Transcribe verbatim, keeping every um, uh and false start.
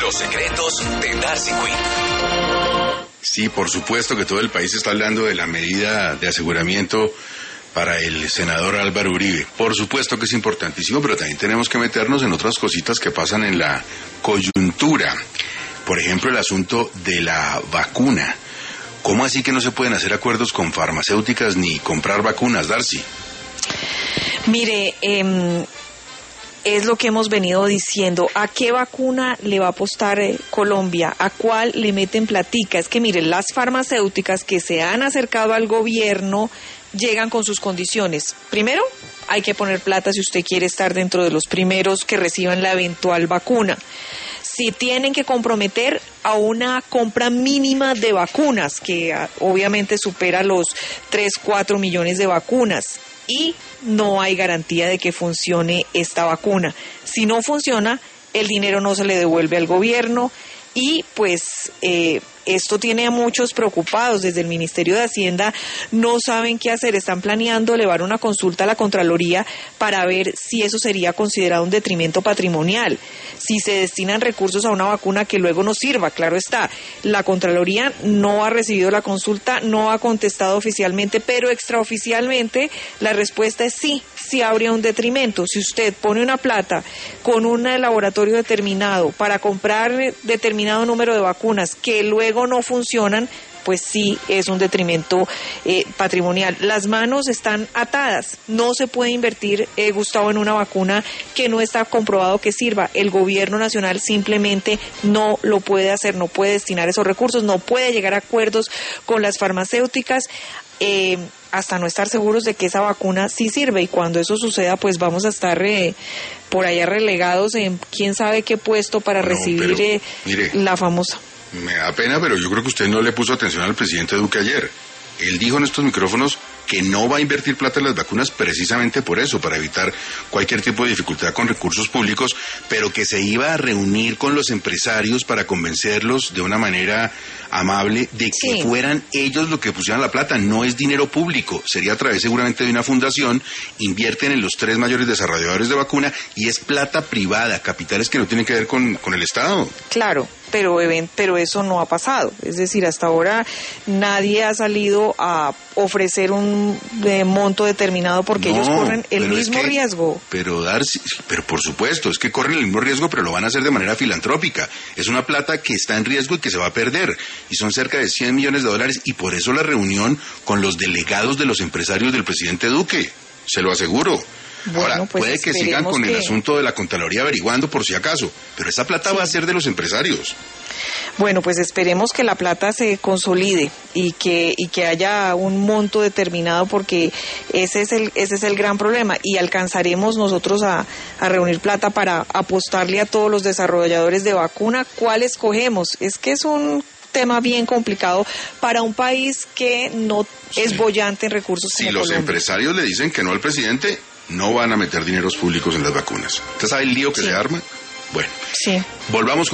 Los secretos de Darcy Quinn. Sí, por supuesto que todo el país está hablando de la medida de aseguramiento para el senador Álvaro Uribe. Por supuesto que es importantísimo, pero también tenemos que meternos en otras cositas que pasan en la coyuntura. Por ejemplo, el asunto de la vacuna. ¿Cómo así que no se pueden hacer acuerdos con farmacéuticas ni comprar vacunas, Darcy? Mire, eh, es lo que hemos venido diciendo. ¿A qué vacuna le va a apostar eh, Colombia? ¿A cuál le meten platica? Es que mire, las farmacéuticas que se han acercado al gobierno llegan con sus condiciones. Primero, hay que poner plata si usted quiere estar dentro de los primeros que reciban la eventual vacuna. Si tienen que comprometer a una compra mínima de vacunas, que a, obviamente supera los tres, cuatro millones de vacunas, y no hay garantía de que funcione esta vacuna. Si no funciona, el dinero no se le devuelve al gobierno y pues eh, esto tiene a muchos preocupados. Desde el Ministerio de Hacienda no saben qué hacer, están planeando elevar una consulta a la Contraloría para ver si eso sería considerado un detrimento patrimonial, si se destinan recursos a una vacuna que luego no sirva. Claro está, la Contraloría no ha recibido la consulta, no ha contestado oficialmente, pero extraoficialmente la respuesta es sí, sí habría un detrimento. Si usted pone una plata con un laboratorio determinado para comprar determinado número de vacunas que luego no funcionan, pues sí es un detrimento eh, patrimonial. Las manos están atadas. No se puede invertir, eh, Gustavo, en una vacuna que no está comprobado que sirva. El gobierno nacional simplemente no lo puede hacer, no puede destinar esos recursos, no puede llegar a acuerdos con las farmacéuticas eh, hasta no estar seguros de que esa vacuna sí sirve. Y cuando eso suceda, pues vamos a estar eh, por allá relegados en quién sabe qué puesto para bueno, recibir pero, eh, mire, la famosa. Me da pena, pero yo creo que usted no le puso atención al presidente Duque ayer. Él dijo en estos micrófonos que no va a invertir plata en las vacunas precisamente por eso, para evitar cualquier tipo de dificultad con recursos públicos, pero que se iba a reunir con los empresarios para convencerlos de una manera amable de que sí fueran ellos los que pusieran la plata. No es dinero público, sería a través seguramente de una fundación, invierten en los tres mayores desarrolladores de vacuna y es plata privada, capitales que no tienen que ver con, con el Estado. Claro, pero, pero eso no ha pasado. Es decir, hasta ahora nadie ha salido a ofrecer un de monto determinado porque no, ellos corren el mismo es que, riesgo. Pero Darcy, pero por supuesto, es que corren el mismo riesgo, pero lo van a hacer de manera filantrópica. Es una plata que está en riesgo y que se va a perder. Y son cerca de cien millones de dólares y por eso la reunión con los delegados de los empresarios del presidente Duque. Se lo aseguro. Bueno, ahora, pues puede que sigan con que... el asunto de la Contraloría averiguando por si acaso, pero esa plata sí va a ser de los empresarios. Bueno, pues esperemos que la plata se consolide y que y que haya un monto determinado, porque ese es el ese es el gran problema, y alcanzaremos nosotros a, a reunir plata para apostarle a todos los desarrolladores de vacuna. ¿Cuál escogemos? Es que es un tema bien complicado para un país que no sí. es boyante en recursos. Si los Colombia. Empresarios le dicen que no al presidente, no van a meter dineros públicos en las vacunas. ¿Usted sabe el lío que sí. se arma? Bueno, sí. volvamos con